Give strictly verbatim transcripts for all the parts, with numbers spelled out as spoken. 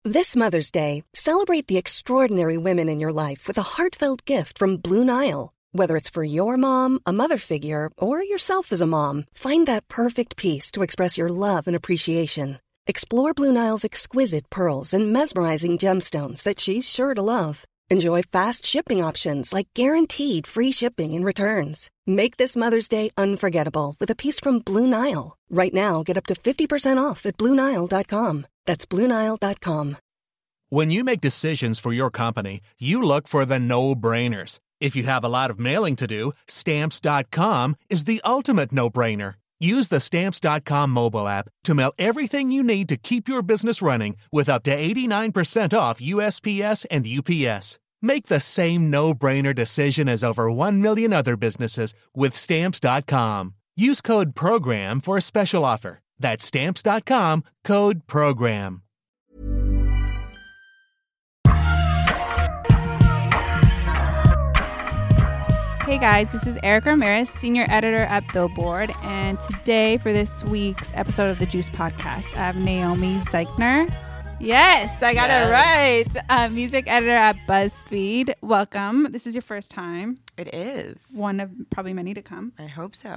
This Mother's Day, celebrate the extraordinary women in your life with a heartfelt gift from Blue Nile. Whether it's for your mom, a mother figure, or yourself as a mom, find that perfect piece to express your love and appreciation. Explore Blue Nile's exquisite pearls and mesmerizing gemstones that she's sure to love. Enjoy fast shipping options like guaranteed free shipping and returns. Make this Mother's Day unforgettable with a piece from Blue Nile. Right now, get up to fifty percent off at Blue Nile dot com. That's Blue Nile dot com. When you make decisions for your company, you look for the no-brainers. If you have a lot of mailing to do, Stamps dot com is the ultimate no-brainer. Use the Stamps dot com mobile app to mail everything you need to keep your business running with up to eighty-nine percent off U S P S and U P S. Make the same no-brainer decision as over one million other businesses with Stamps dot com. Use code PROGRAM for a special offer. That's Stamps dot com, code PROGRAM. Hey guys, this is Erica Ramirez, senior editor at Billboard, and today for this week's episode of the Juice Podcast, I have Naomi Zeichner. Yes, I got yes. it right. Uh, music editor at BuzzFeed. Welcome. This is your first time. It is. One of probably many to come. I hope so.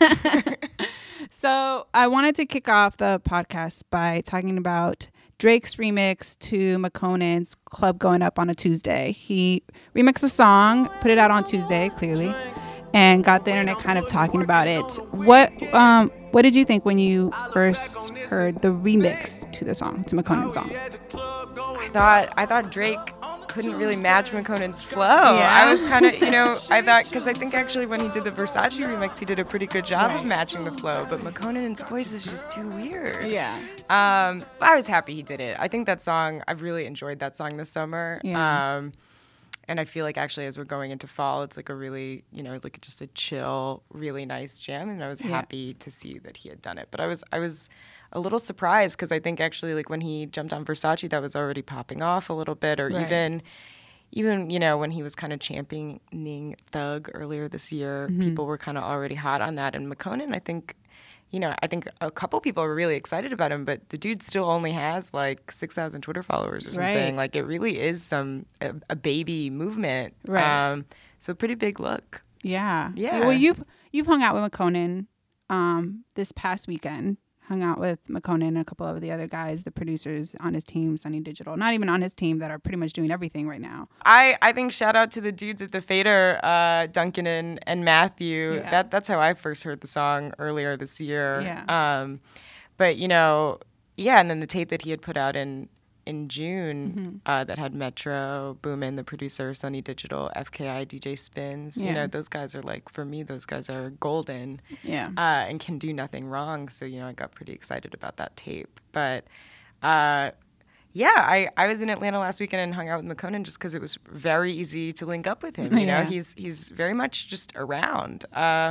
So I wanted to kick off the podcast by talking about Drake's remix to Makonan's Club Going Up on a Tuesday. He remixed a song, put it out on Tuesday, clearly, and got the internet kind of talking about it. What um what did you think when you first heard the remix to the song, to Makonan's song? I thought I thought Drake couldn't really match Makonan's flow. Yeah. I was kind of, you know, I thought, because I think actually when he did the Versace remix, he did a pretty good job right. of matching the flow, but Makonan's voice is just too weird. Yeah. Um, I was happy he did it. I think that song, I've really enjoyed that song this summer. Yeah. Um, and I feel like actually as we're going into fall, it's like a really, you know, like just a chill, really nice jam. And I was yeah. happy to see that he had done it. But I was, I was a little surprised because I think actually like when he jumped on Versace, that was already popping off a little bit, or right. even, even, you know, when he was kind of championing Thug earlier this year, mm-hmm. people were kind of already hot on that. And Makonan, I think, you know, I think a couple people were really excited about him, but the dude still only has like six thousand Twitter followers or something. Right. Like it really is some, a, a baby movement. Right. Um, so pretty big look. Yeah. Yeah. Well, you've, you've hung out with Makonan um, this past weekend. Hung out with Makonan and a couple of the other guys, the producers on his team, Sunny Digital. Not even on his team, that are pretty much doing everything right now. I, I think shout out to the dudes at the Fader, uh, Duncan and, and Matthew. Yeah. That That's how I first heard the song earlier this year. Yeah. Um, but, you know, yeah, and then the tape that he had put out in, in June mm-hmm. uh, that had Metro, Boomin, the producer, Sunny Digital, F K I, D J Spins. Yeah. You know, those guys are like, for me, those guys are golden. Yeah. Uh, and can do nothing wrong. So, you know, I got pretty excited about that tape. But, uh, yeah, I, I was in Atlanta last weekend and hung out with Makonan just because it was very easy to link up with him. You yeah. know, he's he's very much just around. Uh,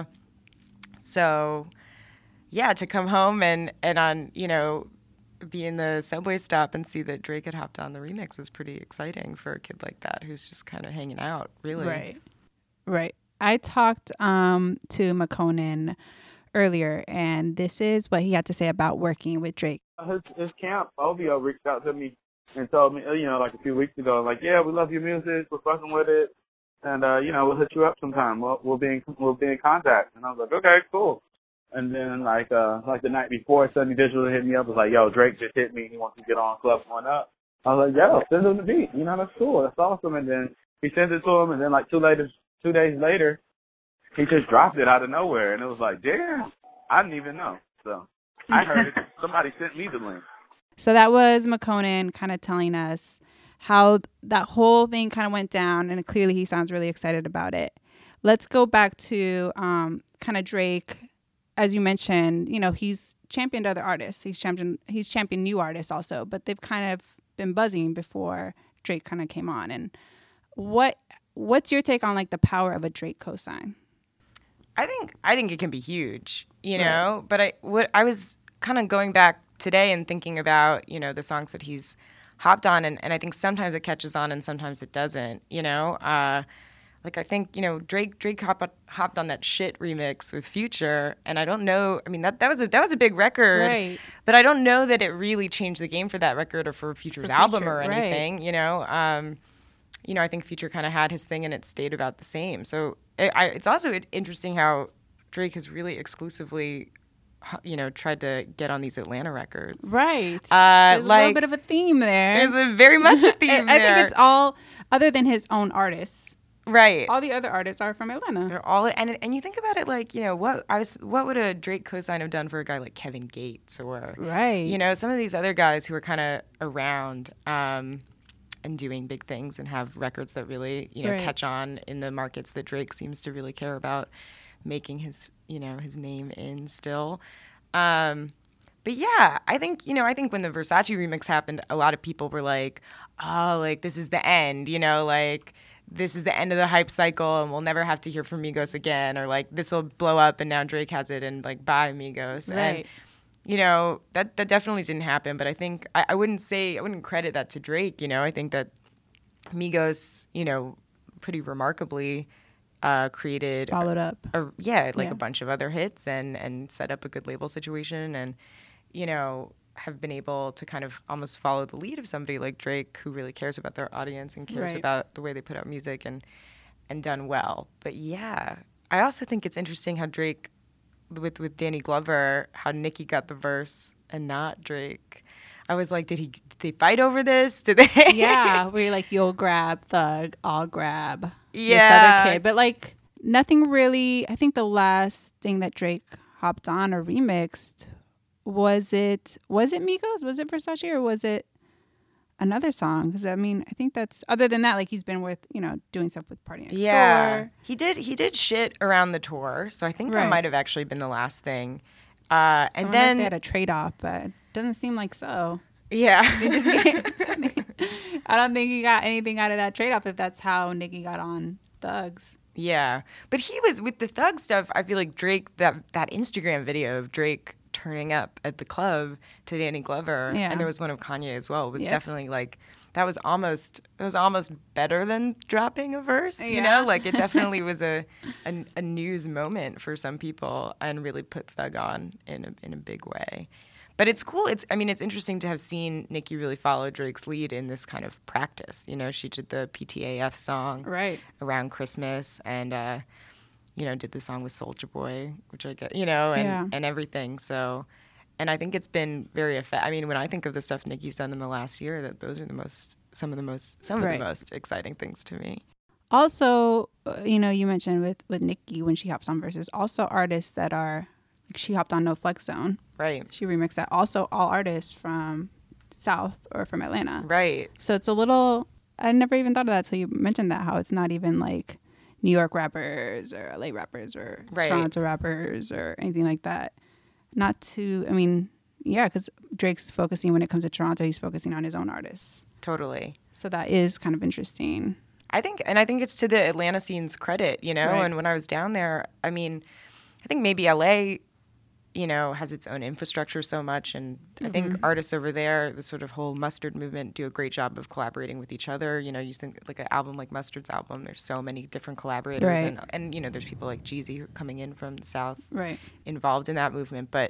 so, yeah, to come home and, and on, you know, be in the subway stop and see that Drake had hopped on the remix was pretty exciting for a kid like that who's just kind of hanging out, really. Right. Right. I talked um, to Makonan earlier, and this is what he had to say about working with Drake. His, his camp, O V O, reached out to me and told me, you know, like a few weeks ago, like, yeah, we love your music, we're fucking with it, and, uh, you know, we'll hit you up sometime. We'll, we'll, be in, we'll be in contact. And I was like, okay, cool. And then, like, uh, like the night before, Sunny Digital hit me up. Was like, yo, Drake just hit me. He wants to get on Club Going Up. I was like, yo, send him the beat. You know, that's cool. That's awesome. And then he sent it to him. And then, like, two later, two days later, he just dropped it out of nowhere. And it was like, damn, I didn't even know. So I heard it. Somebody sent me the link. So that was Makonan kind of telling us how that whole thing kind of went down. And clearly he sounds really excited about it. Let's go back to um, kind of Drake. As you mentioned, you know, he's championed other artists. He's championed he's championed new artists also, but they've kind of been buzzing before Drake kind of came on. And what what's your take on like the power of a Drake cosign? I think I think it can be huge, you know. Right. But I what I was kind of going back today and thinking about, you know, the songs that he's hopped on, and, and I think sometimes it catches on and sometimes it doesn't, you know. Uh, like I think, you know, Drake Drake hop, hopped on that shit remix with Future, and I don't know. I mean, that that was a that was a big record, right. but I don't know that it really changed the game for that record or for Future's for album Future, or anything. Right. You know, um, you know, I think Future kind of had his thing and it stayed about the same. So it, I, it's also interesting how Drake has really exclusively, you know, tried to get on these Atlanta records. Right. Uh, there's like, a little bit of a theme there. There's a very much a theme I there. think it's all, other than his own artists. Right. All the other artists are from Atlanta. They're all, and and you think about it, like, you know, what I was, what would a Drake cosign have done for a guy like Kevin Gates or, right. you know, some of these other guys who are kind of around um, and doing big things and have records that really, you know, right. catch on in the markets that Drake seems to really care about making his, you know, his name in still. Um, but yeah, I think, you know, I think when the Versace remix happened, a lot of people were like, oh, like, this is the end, you know, like, this is the end of the hype cycle and we'll never have to hear from Migos again, or like this will blow up and now Drake has it and like bye Migos. Right. And you know, that that definitely didn't happen, but I think I, I wouldn't say I wouldn't credit that to Drake, you know. I think that Migos, you know, pretty remarkably uh, created followed up. A, yeah, like yeah. a bunch of other hits and and set up a good label situation, and you know, have been able to kind of almost follow the lead of somebody like Drake, who really cares about their audience and cares right. about the way they put out music, and and done well. But yeah, I also think it's interesting how Drake, with with Danny Glover, how Nicki got the verse and not Drake. I was like, did he? Did they fight over this? Did they? Yeah, where you're like, you'll grab Thug, I'll grab yeah. this other kid, but like nothing really. I think the last thing that Drake hopped on or remixed. Was it was it Migos? Was it Versace, or was it another song? Because I mean, I think that's, other than that, like he's been with, you know, doing stuff with Party Next yeah. Door. He did he did shit around the tour, so I think right. that might have actually been the last thing. Uh, and so then they had a trade off, but it doesn't seem like so. Yeah, they just I don't think he got anything out of that trade off if that's how Nicki got on Thugs. Yeah, but he was with the Thug stuff. I feel like Drake, that that Instagram video of Drake turning up at the club to Danny Glover, yeah. and there was one of Kanye as well, was yeah. definitely like, that was almost, it was almost better than dropping a verse, you yeah. know, like it definitely was a, a a news moment for some people and really put Thug on in a, in a big way. But it's cool. It's, I mean, it's interesting to have seen Nicki really follow Drake's lead in this kind of practice. You know, she did the P T A F song right. around Christmas, and uh, you know, did the song with Soulja Boy, which I get, you know, and, yeah. and everything. So, and I think it's been very effective. I mean, when I think of the stuff Nicki's done in the last year, that those are the most, some of the most, some right. of the most exciting things to me. Also, uh, you know, you mentioned with, with Nicki when she hops on verses, also artists that are, like she hopped on No Flex Zone. Right. She remixed that. Also, all artists from South or from Atlanta. Right. So it's a little, I never even thought of that until you mentioned that, how it's not even like New York rappers or L A rappers or right. Toronto rappers or anything like that. Not to, I mean, yeah, because Drake's focusing, when it comes to Toronto, he's focusing on his own artists. Totally. So that is kind of interesting. I think, and I think it's to the Atlanta scene's credit, you know, right. and when I was down there, I mean, I think maybe L A, you know, has its own infrastructure so much, and mm-hmm. I think artists over there, the sort of whole Mustard movement, do a great job of collaborating with each other. You know, you think like an album like Mustard's album, there's so many different collaborators, right. and and you know, there's people like Jeezy who are coming in from the South, right. involved in that movement. But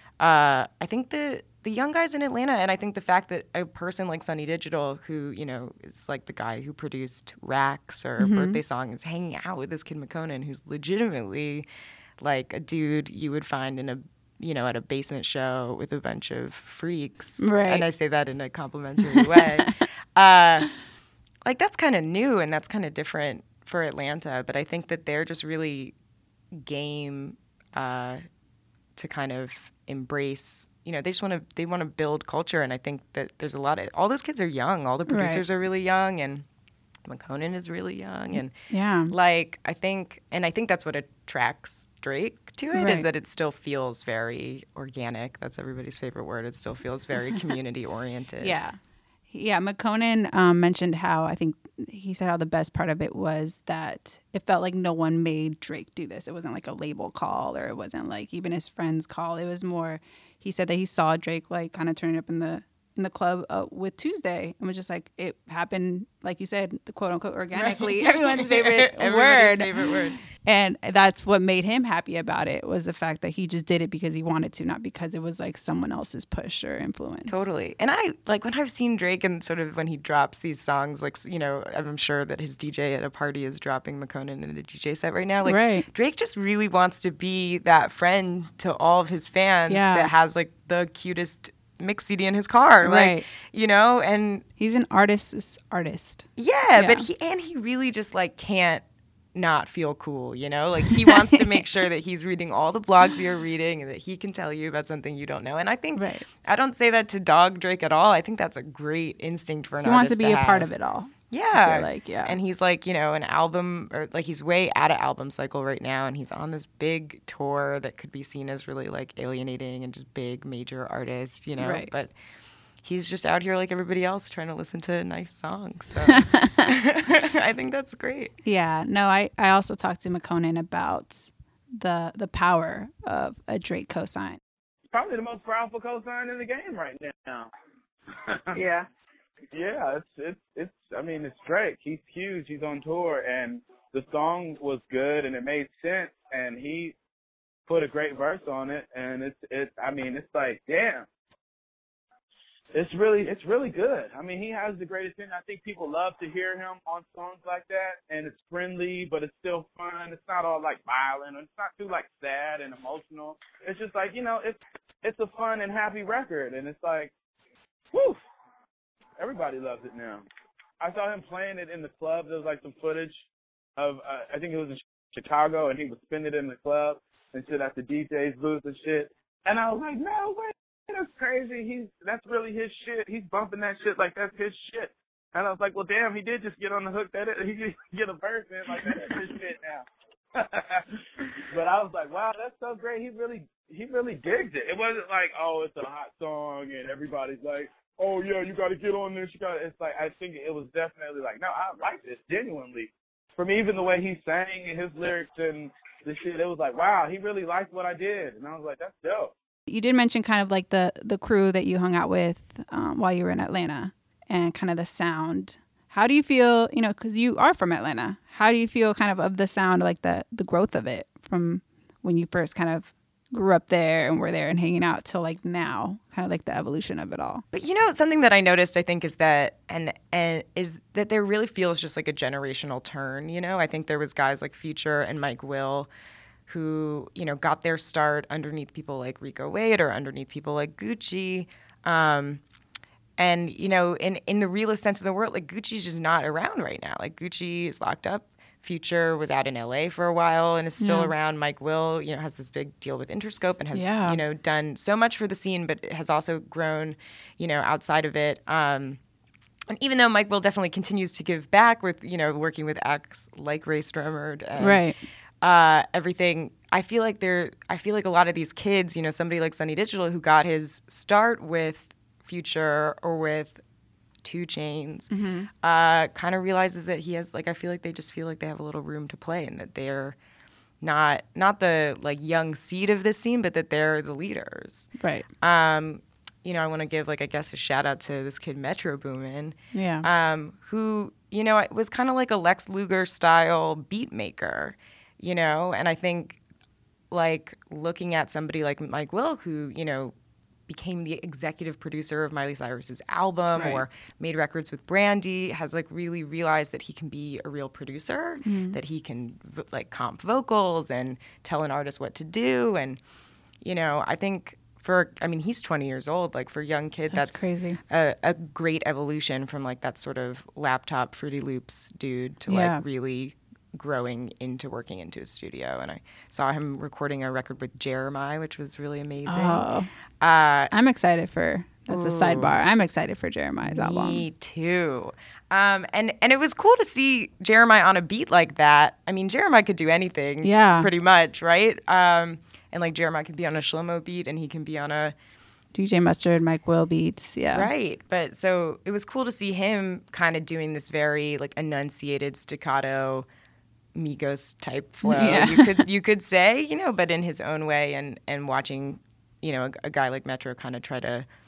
uh, I think the the young guys in Atlanta, and I think the fact that a person like Sonny Digital, who, you know, is like the guy who produced Racks or mm-hmm. Birthday Song, is hanging out with this kid McConan, who's legitimately like a dude you would find in a, you know, at a basement show with a bunch of freaks. Right. And I say that in a complimentary way. Uh, like, that's kind of new and that's kind of different for Atlanta. But I think that they're just really game uh, to kind of embrace, you know, they just want to, they want to build culture. And I think that there's a lot of, all those kids are young. All the producers right. are really young, and McConan is really young. And yeah, like, I think, and I think that's what attracts Drake to it, right. is that it still feels very organic. That's everybody's favorite word. It still feels very community oriented. Yeah. Yeah. McConan um, mentioned how, I think he said how the best part of it was that it felt like no one made Drake do this. It wasn't like a label call, or it wasn't like even his friends call. It was more, he said that he saw Drake like kind of turning up in the, in the club uh, with Tuesday, and was just like, it happened, like you said, the quote unquote organically, right. everyone's favorite Everybody's word. favorite word. And that's what made him happy about it, was the fact that he just did it because he wanted to, not because it was like someone else's push or influence. Totally. And I, like, when I've seen Drake and sort of when he drops these songs, like, you know, I'm sure that his D J at a party is dropping McKonan in a D J set right now. Like, right. Drake just really wants to be that friend to all of his fans yeah. that has, like, the cutest mix C D in his car. Right. Like, you know, and he's an artist's artist. Yeah, yeah. But he, and he really just, like, can't not feel cool, you know? Like, he wants to make sure that he's reading all the blogs you're reading and that he can tell you about something you don't know. And I think, right. I don't say that to dog Drake at all. I think that's a great instinct for an he artist wants to be to a have. part of it all. Yeah. I feel like, yeah. And he's like, you know, an album, or like he's way out of album cycle right now, and he's on this big tour that could be seen as really like alienating and just big major artist, you know? Right. But he's just out here like everybody else trying to listen to nice songs. So I think that's great. Yeah. No, I, I also talked to McKonan about the the power of a Drake cosign. Probably the most powerful cosign in the game right now. Yeah. Yeah, it's it's it's. I mean, it's Drake. He's huge. He's on tour, and the song was good, and it made sense, and he put a great verse on it, and it's it's. I mean, it's like, damn. It's really it's really good. I mean, he has the greatest thing. I think people love to hear him on songs like that, and it's friendly, but it's still fun. It's not all like violent, or it's not too like sad and emotional. It's just like, you know, it's it's a fun and happy record, and it's like, whew. Everybody loves it now. I saw him playing it in the club. There was like some footage of, uh, I think it was in Chicago, and he would spin it in the club and shit at the D J's booth and shit. And I was like, no way, that's crazy. He's that's really his shit. He's bumping that shit like that's his shit. And I was like, well, damn, he did just get on the hook. That is, he did get a verse in like that is his shit now. But I was like, wow, that's so great. He really, he really digs it. It wasn't like, oh, it's a hot song and everybody's like, oh, yeah, you got to get on this. You got. It's like, I think it was definitely like, no, I like this, genuinely. From even the way he sang and his lyrics and the shit, it was like, wow, he really liked what I did. And I was like, that's dope. You did mention kind of like the, the crew that you hung out with um, while you were in Atlanta and kind of the sound. How do you feel, you know, because you are from Atlanta, how do you feel kind of of the sound, like the, the growth of it from when you first kind of grew up there and were there and hanging out till like now, kind of like the evolution of it all? But you know, something that I noticed, I think, is that and and is that there really feels just like a generational turn. You know, I think there was guys like Future and Mike Will who, you know, got their start underneath people like Rico Wade or underneath people like Gucci. Um, and, you know, in, in the realest sense of the word, like Gucci's just not around right now. Like Gucci is locked up. Future was out in L A for a while and is still yeah. around. Mike Will, you know, has this big deal with Interscope and has, yeah. you know, done so much for the scene, but has also grown, you know, outside of it. Um, and even though Mike Will definitely continues to give back with, you know, working with acts like Ray Stremmerd and right. uh, everything, I feel like there, I feel like a lot of these kids, you know, somebody like Sonny Digital who got his start with Future or with Two Chainz, mm-hmm. uh, kind of realizes that he has, like, I feel like they just feel like they have a little room to play and that they're not not the, like, young seed of this scene, but that they're the leaders. Right. Um, you know, I want to give, like, I guess a shout out to this kid Metro Boomin, yeah. um, who, you know, was kind of like a Lex Luger style beat maker, you know, and I think, like, looking at somebody like Mike Will, who, you know, became the executive producer of Miley Cyrus's album right. or made records with Brandy, has like really realized that he can be a real producer, mm-hmm. that he can v- like comp vocals and tell an artist what to do. And, you know, I think for, I mean, he's twenty years old, like for a young kid, that's, that's crazy. A, a great evolution from like that sort of laptop Fruity Loops dude to yeah. like really growing into working into a studio. And I saw him recording a record with Jeremiah, which was really amazing. Oh. Uh, I'm excited for, that's ooh. a sidebar. I'm excited for Jeremiah's me album. Me too. Um, and, and it was cool to see Jeremiah on a beat like that. I mean, Jeremiah could do anything yeah. pretty much, right? Um, and like Jeremiah could be on a Shlomo beat and he can be on a D J Mustard, Mike Will beats, yeah. Right. But so it was cool to see him kind of doing this very like enunciated staccato Migos type flow, yeah. you could you could say, you know, but in his own way, and, and watching, you know, a, a guy like Metro kind of try to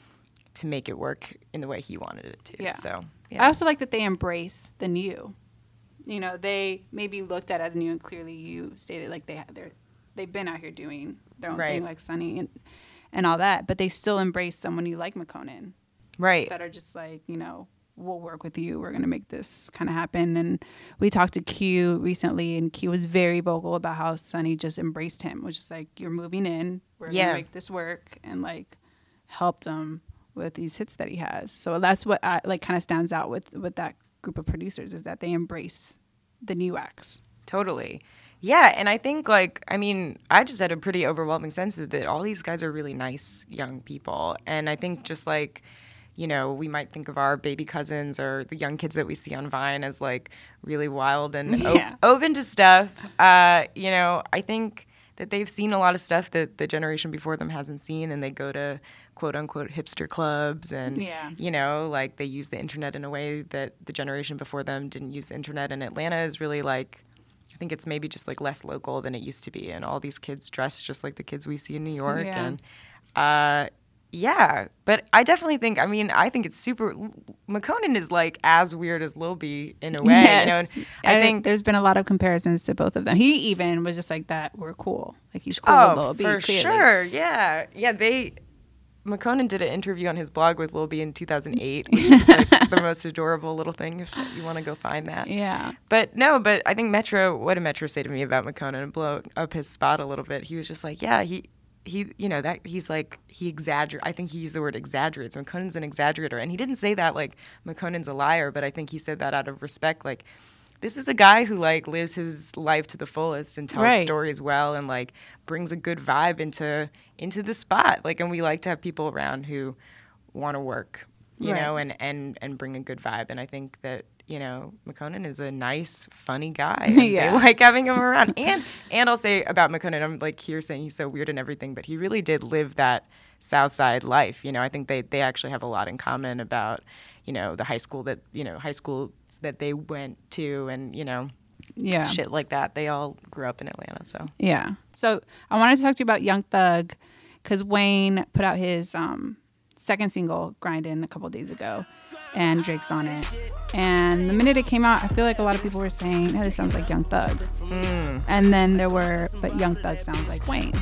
to make it work in the way he wanted it to. Yeah. So yeah. I also like that they embrace the new. You know, they may be looked at as new, and clearly you stated like they they're they've been out here doing their own right. thing, like Sonny and and all that, but they still embrace someone you like McKonan, right? That are just like, you know, we'll work with you. We're gonna make this kind of happen. And we talked to Q recently, and Q was very vocal about how Sonny just embraced him, which is like, you're moving in, we're yeah. gonna make this work, and like helped him with these hits that he has. So that's what I like kind of stands out with with that group of producers, is that they embrace the new acts. Totally. Yeah, and I think, like, I mean, I just had a pretty overwhelming sense of that all these guys are really nice young people. And I think just like, you know, we might think of our baby cousins or the young kids that we see on Vine as like really wild and yeah. o- open to stuff. Uh, you know, I think that they've seen a lot of stuff that the generation before them hasn't seen, and they go to quote unquote hipster clubs, and yeah. you know, like they use the internet in a way that the generation before them didn't use the internet. And Atlanta is really like, I think it's maybe just like less local than it used to be, and all these kids dress just like the kids we see in New York. Yeah. And uh, yeah, but I definitely think, I mean, I think it's super. McKonan is like as weird as Lil B in a way. Yes. You know? And I, I think there's been a lot of comparisons to both of them. He even was just like that. We're cool. Like he's cool oh, with Lil B. for clearly. sure. Yeah, yeah. They McKonan did an interview on his blog with Lil B in two thousand eight, which is like the most adorable little thing if you want to go find that. Yeah. But no, but I think Metro, what did Metro say to me about McKonan and blow up his spot a little bit? He was just like, yeah, he, he, you know, that he's like, he exaggerates. I think he used the word exaggerates. McKonan's an exaggerator. And he didn't say that like McKonan's a liar, but I think he said that out of respect. Like, this is a guy who like lives his life to the fullest and tells right. stories well, and like brings a good vibe into into the spot. Like, and we like to have people around who want to work, you right. know, and, and, and bring a good vibe. And I think that, you know, McKonan is a nice, funny guy. And yeah. they like having him around. And and I'll say about McKonan, I'm like here saying he's so weird and everything, but he really did live that South Side life. You know, I think they, they actually have a lot in common about, you know, the high school that, you know, high schools that they went to, and, you know, yeah. shit like that. They all grew up in Atlanta, so. Yeah. So I wanted to talk to you about Young Thug, because Wayne put out his um, second single, Grindin', a couple of days ago, and Drake's on it. And the minute it came out, I feel like a lot of people were saying, hey, this sounds like Young Thug. Mm. And then there were, but Young Thug sounds like Wayne.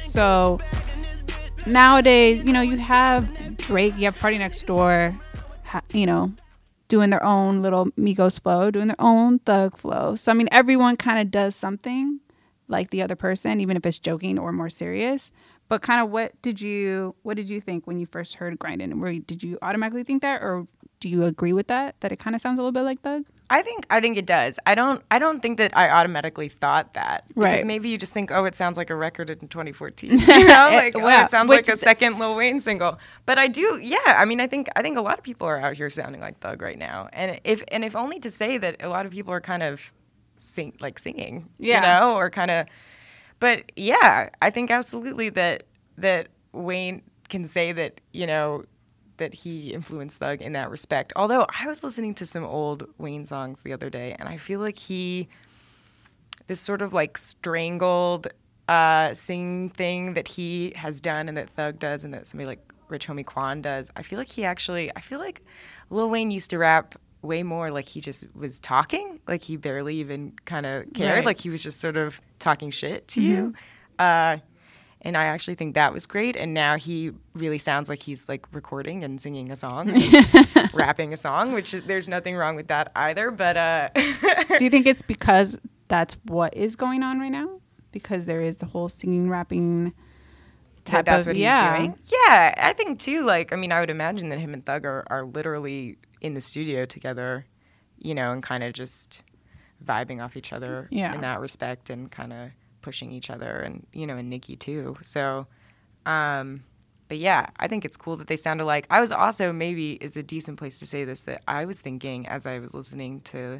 So nowadays, you know, you have Drake, you have Party Next Door, ha- you know, doing their own little Migos flow, doing their own Thug flow. So, I mean, everyone kind of does something like the other person, even if it's joking or more serious. But kind of what did you, what did you think when you first heard Grindin'? Were, did you automatically think that, or do you agree with that, that it kind of sounds a little bit like Thug? I think I think it does. I don't I don't think that I automatically thought that. Because right. maybe you just think, oh, it sounds like a record in twenty fourteen. You know, like it, well, oh, it sounds like a th- second Lil Wayne single. But I do, yeah. I mean, I think I think a lot of people are out here sounding like Thug right now, and if and if only to say that a lot of people are kind of sing like singing, yeah. you know, or kind of. But yeah, I think absolutely that that Wayne can say that, you know, that he influenced Thug in that respect. Although I was listening to some old Wayne songs the other day, and I feel like he, this sort of like strangled uh, singing thing that he has done and that Thug does and that somebody like Rich Homie Quan does, I feel like he actually, I feel like Lil Wayne used to rap way more like he just was talking, like he barely even kind of cared, right. like he was just sort of talking shit to mm-hmm. you. Uh, And I actually think that was great. And now he really sounds like he's like recording and singing a song, and rapping a song, which there's nothing wrong with that either. But uh, do you think it's because that's what is going on right now? Because there is the whole singing, rapping type that's of, what yeah. he's doing? Yeah, I think too. Like, I mean, I would imagine that him and Thug are, are literally in the studio together, you know, and kind of just vibing off each other yeah. in that respect, and kind of pushing each other, and, you know, and Nicki too. So, um, but yeah, I think it's cool that they sound alike. I was also, maybe is a decent place to say this, that I was thinking as I was listening to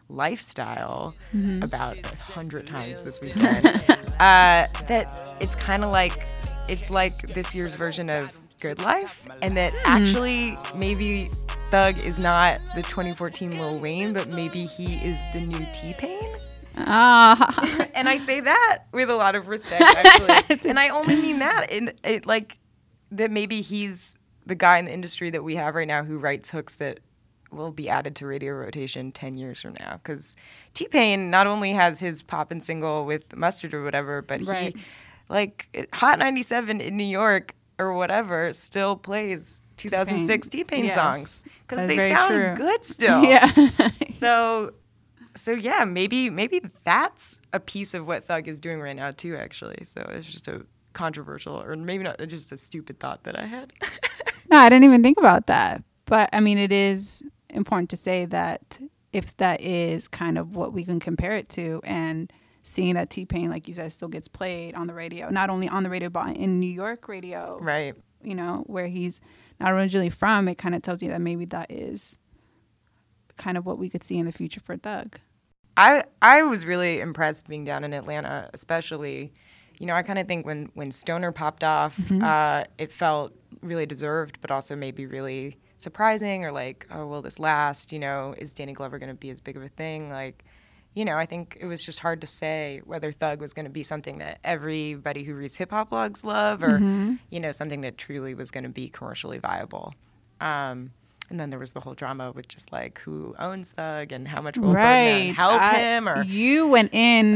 Lifestyle mm-hmm. about a hundred times this weekend, uh, that it's kind of like, it's like this year's version of Good Life, and that mm-hmm. actually maybe Thug is not the twenty fourteen Lil Wayne, but maybe he is the new T-Pain. Ah. And I say that with a lot of respect, actually. And I only mean that in it, like that maybe he's the guy in the industry that we have right now who writes hooks that will be added to radio rotation ten years from now. Because T-Pain not only has his poppin' single with Mustard or whatever, but right. he, like, Hot ninety-seven in New York or whatever still plays two thousand six T-Pain, T-Pain yes. songs. Because they sound true. good still. Yeah. so, so yeah, maybe maybe that's a piece of what Thug is doing right now too, actually. So it's just a controversial, or maybe not, just a stupid thought that I had. No, I didn't even think about that. But, I mean, it is important to say that if that is kind of what we can compare it to, and seeing that T-Pain, like you said, still gets played on the radio, not only on the radio, but in New York radio. Right. You know, where he's not originally from, it kind of tells you that maybe that is kind of what we could see in the future for Thug. I I was really impressed being down in Atlanta, especially. You know, I kind of think when, when Stoner popped off, mm-hmm. uh, it felt really deserved, but also maybe really surprising, or like, oh, will this last? You know, is Danny Glover going to be as big of a thing? Like, you know, I think it was just hard to say whether Thug was going to be something that everybody who reads hip-hop blogs love, or, mm-hmm. you know, something that truly was going to be commercially viable. Um, and then there was the whole drama with just, like, who owns Thug and how much will right. Birdman help I, him. Or you went in.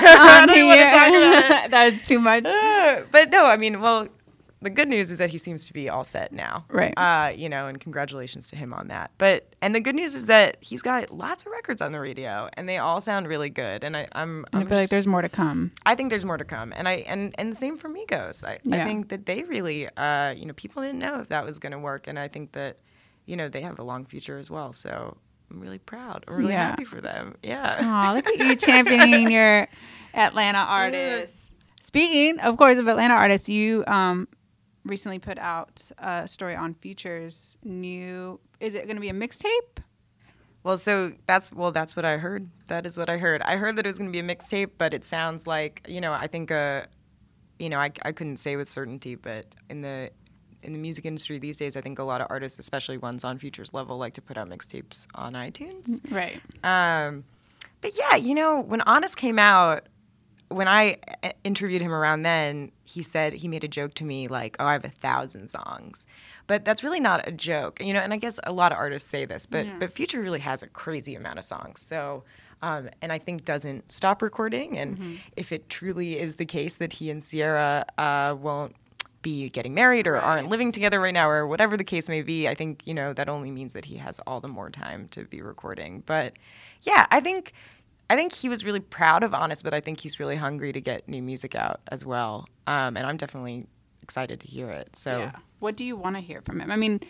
I don't even want to talk about it. That was too much. Uh, but, no, I mean, well, the good news is that he seems to be all set now. Right. Uh, you know, and congratulations to him on that. But and the good news is that he's got lots of records on the radio, and they all sound really good. And I, I'm, I'm I feel just, like there's more to come. I think there's more to come. And I and, and the same for Migos. I, yeah. I think that they really, uh, you know, people didn't know if that was going to work. And I think that, you know, they have a long future as well. So I'm really proud. I'm really yeah. happy for them. Yeah. Aw, look at you championing your Atlanta artists. Speaking, of course, of Atlanta artists, you um. recently put out a story on Future's new, is it going to be a mixtape? Well, so that's, well, that's what I heard. That is what I heard. I heard that it was going to be a mixtape, but it sounds like, you know, I think, uh, you know, I, I couldn't say with certainty, but in the, in the music industry these days, I think a lot of artists, especially ones on Future's level, like to put out mixtapes on iTunes. Right. Um, but yeah, you know, when Honest came out, when I interviewed him around then, he said, he made a joke to me like, oh, I have a thousand songs. But that's really not a joke. You know, and I guess a lot of artists say this, but, yeah. but Future really has a crazy amount of songs. So, um, and I think doesn't stop recording. And mm-hmm. if it truly is the case that he and Sierra uh, won't be getting married or right. aren't living together right now, or whatever the case may be, I think, you know, that only means that he has all the more time to be recording. But yeah, I think... I think he was really proud of Honest, but I think he's really hungry to get new music out as well. Um, and I'm definitely excited to hear it. So, yeah. What do you want to hear from him? I mean,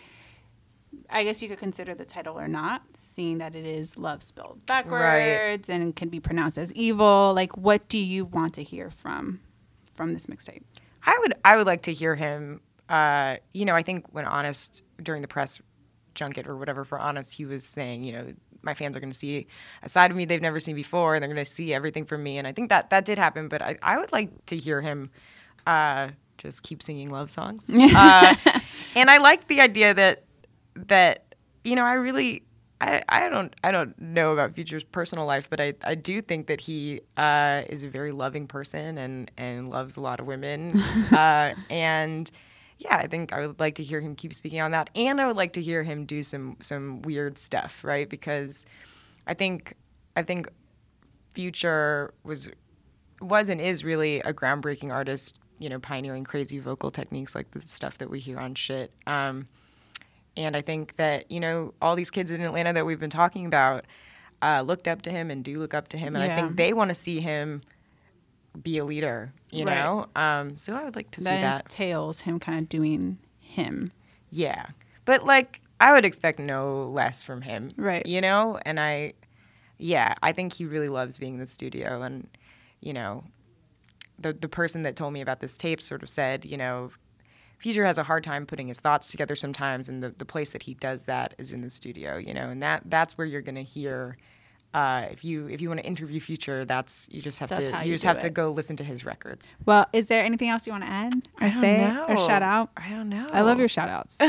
I guess you could consider the title or not, seeing that it is love spelled backwards right. and can be pronounced as evil. Like, what do you want to hear from from this mixtape? I would I would like to hear him. Uh, you know, I think when Honest, during the press junket or whatever for Honest, he was saying, you know, my fans are going to see a side of me they've never seen before, and they're going to see everything from me. And I think that that did happen, but I, I would like to hear him uh, just keep singing love songs. uh, and I like the idea that, that you know, I really, I, I don't I don't know about Future's personal life, but I, I do think that he uh, is a very loving person and, and loves a lot of women. uh, and... Yeah, I think I would like to hear him keep speaking on that, and I would like to hear him do some some weird stuff, right? Because I think I think Future was was and is really a groundbreaking artist, you know, pioneering crazy vocal techniques like the stuff that we hear on Shit. Um, and I think that, you know, all these kids in Atlanta that we've been talking about uh, looked up to him and do look up to him, and yeah. I think they want to see him be a leader, you right. know? Um, so I would like to that see that. entails him kind of doing him. Yeah. But, like, I would expect no less from him. Right. You know? And I, yeah, I think he really loves being in the studio. And, you know, the the person that told me about this tape sort of said, you know, Future has a hard time putting his thoughts together sometimes, and the, the place that he does that is in the studio, you know? And that that's where you're going to hear... Uh, if you if you want to interview Future, that's you just have that's to you, you just have it. to go listen to his records. Well, is there anything else you want to add or I say know. or shout out? I don't know. I love your shout outs.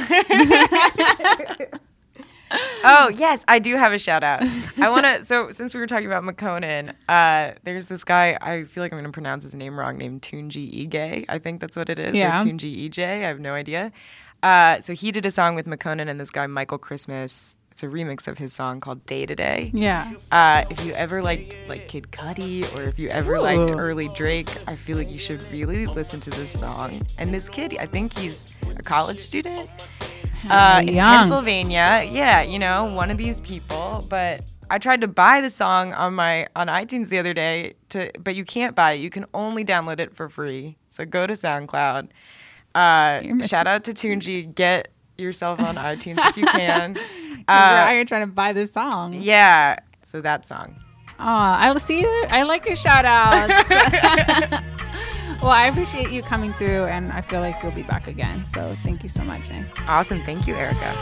Oh yes, I do have a shout out. I want to. So since we were talking about Makonnen, uh, there's this guy. I feel like I'm going to pronounce his name wrong. Named Tunji Ige. I think that's what it is. Yeah. Or Tunji Ej. I have no idea. Uh, so he did a song with McKonan and this guy Michael Christmas. It's a remix of his song called Day to Day. Yeah. Uh, if you ever liked like Kid Cudi or if you ever Ooh. liked early Drake, I feel like you should really listen to this song. And this kid, I think he's a college student uh, in young. Pennsylvania. Yeah, you know, one of these people. But I tried to buy the song on my on iTunes the other day, to, but you can't buy it. You can only download it for free. So go to SoundCloud. Uh, shout out to Tunji. Get yourself on iTunes if you can. Uh, we're out here trying to buy this song. Yeah. So that song. Oh, I see. I like your shout outs. Well, I appreciate you coming through, and I feel like you'll be back again. So thank you so much, Nick. Awesome. Thank you, Erica.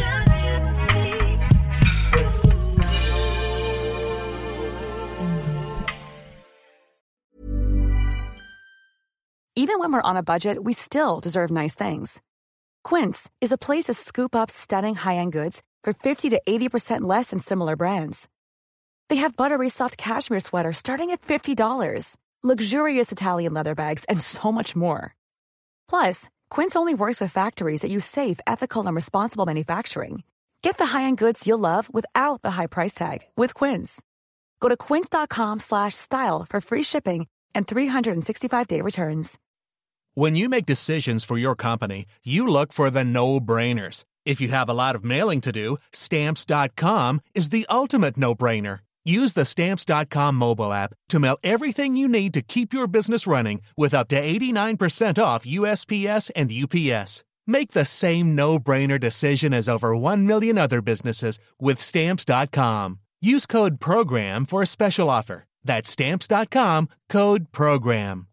Even when we're on a budget, we still deserve nice things. Quince is a place to scoop up stunning high-end goods for fifty to eighty percent less than similar brands. They have buttery soft cashmere sweaters starting at fifty dollars, luxurious Italian leather bags, and so much more. Plus, Quince only works with factories that use safe, ethical, and responsible manufacturing. Get the high-end goods you'll love without the high price tag with Quince. Go to quince.com slash style for free shipping and three sixty-five day returns. When you make decisions for your company, you look for the no-brainers. If you have a lot of mailing to do, Stamps dot com is the ultimate no-brainer. Use the Stamps dot com mobile app to mail everything you need to keep your business running with up to eighty-nine percent off U S P S and U P S. Make the same no-brainer decision as over one million other businesses with Stamps dot com. Use code PROGRAM for a special offer. That's Stamps dot com, code PROGRAM.